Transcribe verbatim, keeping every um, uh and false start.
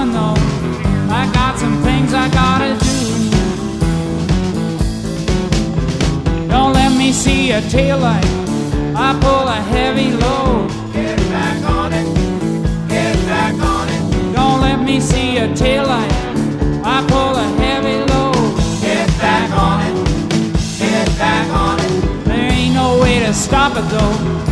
know I got some things I gotta do. Don't let me see your taillight, I pull a heavy load. Get back on it, get back on it. Don't let me see your taillight, I pull a heavy load. Get back on it, get back on it. There ain't no way to stop it though.